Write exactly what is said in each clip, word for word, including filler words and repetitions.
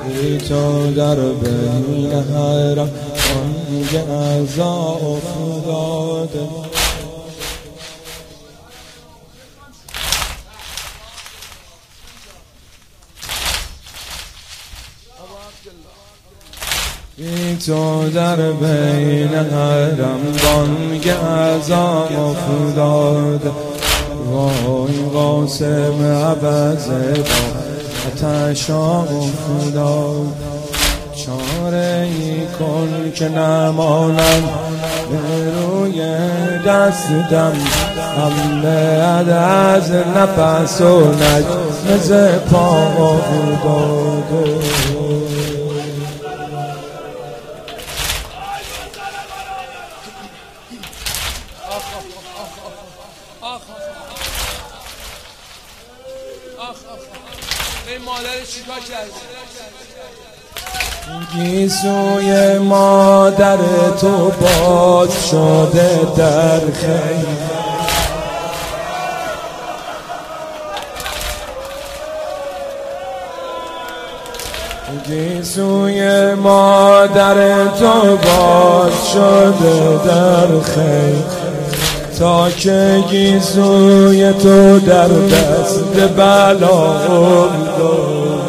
بی تو در بین حرم بانگ عزا افتاده. بی تو در بین حرم بانگ عزا افتاده. وای قاسم عبزه با آتش افتاد. چاره ای کن که نمانم به روی دستم، حمله از نفس و نجم پا افتاده. این مادر چیکار کرد؟ گیسوی مادر تو باز شده در خیمه. گیسوی مادر تو باز شده در خیمه، تا که گیسوی تو در دست بلا افتاد.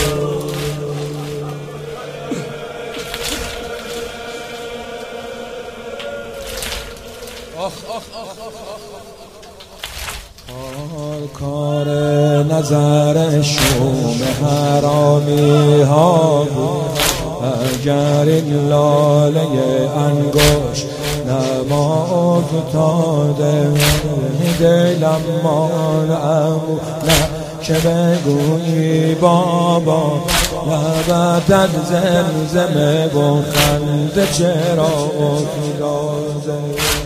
کار کار نظر شوم حرامی ها بود، اگر این لاله انگوش نما افتاده. دلم مانم نه که بگویی بابا، لبت از زمزمه و خنده چرا افتاده.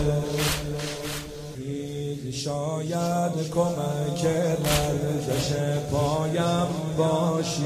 شاید کمک لرزش پایم باشی،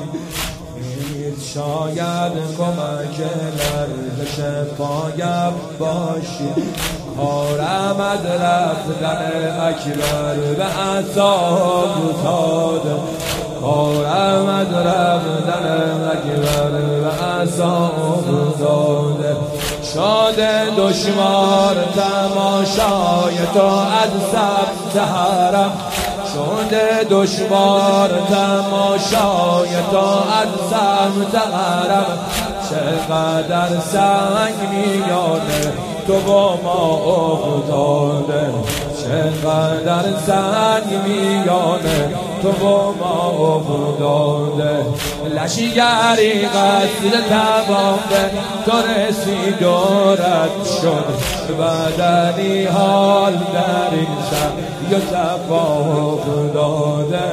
شاید کمک لرزش پایم باشی. کارم از رفتن اکبر به عذاب افتاده. کارم از رفتن اکبر به عذاب افتاده. شاد دشوار تماشای تو از سبز حرم، شاد دشوار تماشای تو از سبز حرم. چقدر سنگ میانه تو با ما افتاده، چقدر سنگ میانه تو با ما افتاده. لشگری قتل تمام به تو رسید و رد شد، بدنی حال در این شب یا صفا افتاده.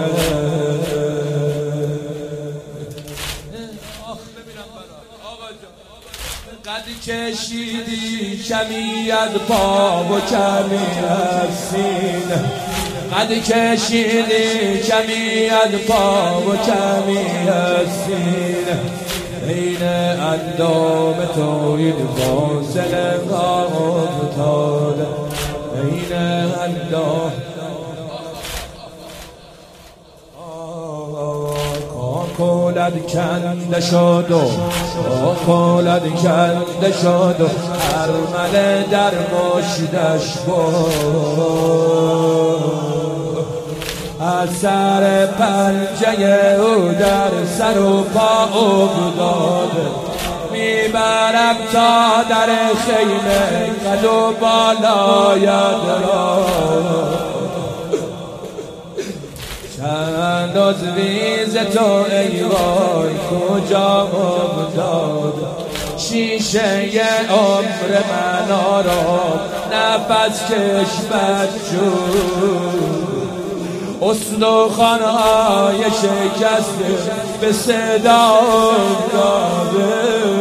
قد کشیدی کمی از پا و کمی از سینه، قد کشیدی کمی از پا و کمی از سینه. بین اندام تو این فاصله ها افتاده، بین اندام کولد کنده شد و کولد کنده شد و ارمله در مشتش بود. از سر پنجه او در سر و پا افتاده. میبرم تا در خیمه قد و بالاید را، چند عضویز تو ای وای کجا افتاد. شیشه عمر من آرام نفس کش بدجور، استخوان‌های شکسته به صدا افتاده.